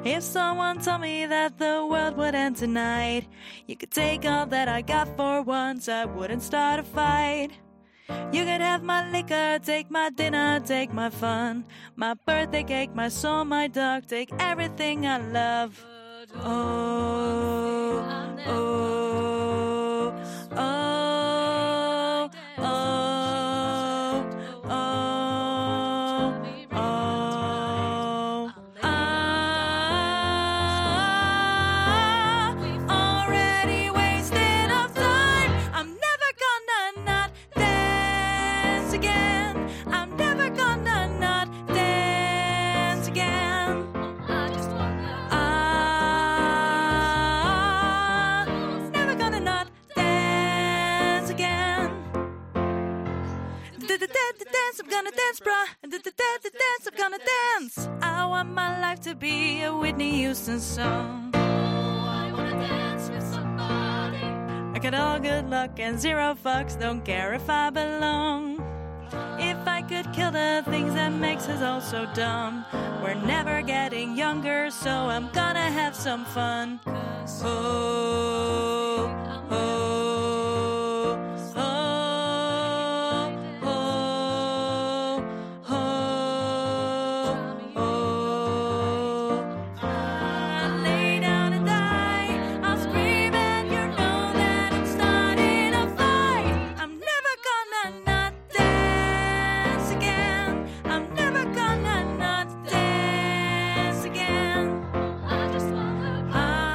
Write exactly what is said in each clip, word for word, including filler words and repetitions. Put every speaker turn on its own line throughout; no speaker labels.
If someone told me that the world would end tonight, you could take all that I got for once, I wouldn't start a fight. You could have my liquor, take my dinner, take my fun, my birthday cake, my soul, my dog, take everything I love. Oh, oh, oh, oh, oh, oh. Ah, already wasted of time. I'm never gonna not dance again. I'm never gonna not dance again. I just wanna. Ah, never gonna not dance again. Dance, I'm gonna dance, bruh. Dance, I'm gonna dance. I want my life to be a Whitney Houston song. Oh, I wanna dance with somebody. I got all good luck and zero fucks, don't care if I belong. If I could kill the things that makes us all so dumb, we're never getting younger, so I'm gonna have some fun. Oh, oh, oh, oh, oh, oh. I'll lay down and die, I'll scream and you know that I'm starting a fight. I'm never gonna not dance again. I'm never gonna not dance again. I just wanna.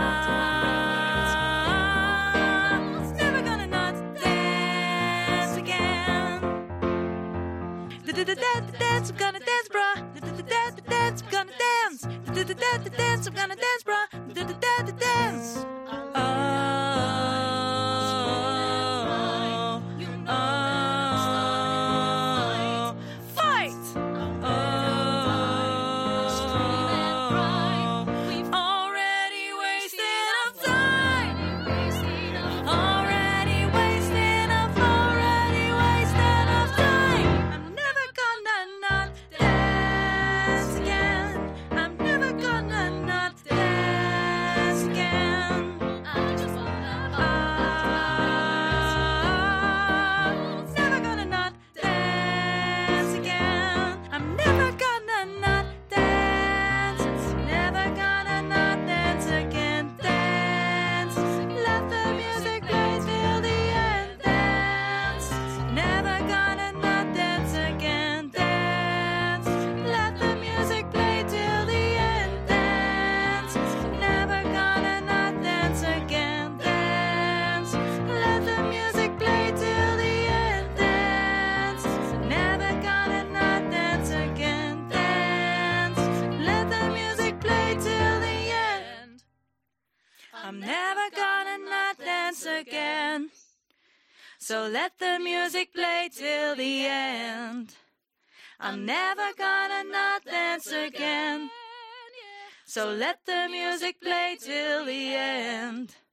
Ah, never gonna not dance again. Dance, I'm gonna dance, bruh. Dance, I'm gonna dance. Dance, I'm gonna dance, bruh. Dance. Oh, oh, fight! Oh, already wasted of time. Already wasted of, already wasted of time. I'm never gonna not dance again. I'm never gonna not dance again. I just wanna. Ah, never gonna not dance again. I'm never gonna not dance. Never gonna not dance again. Dance. Let the music play till the end. Dance. Never gonna not dance again. Dance. Let the music play till the end. Dance. Never gonna not dance again. Dance. Let the music play till the end. Dance. Never gonna not dance again. Dance. Let the music play till the end. I'm never gonna not dance again. So let the music play till the end. I'm never gonna not dance again. So let the music play till the end.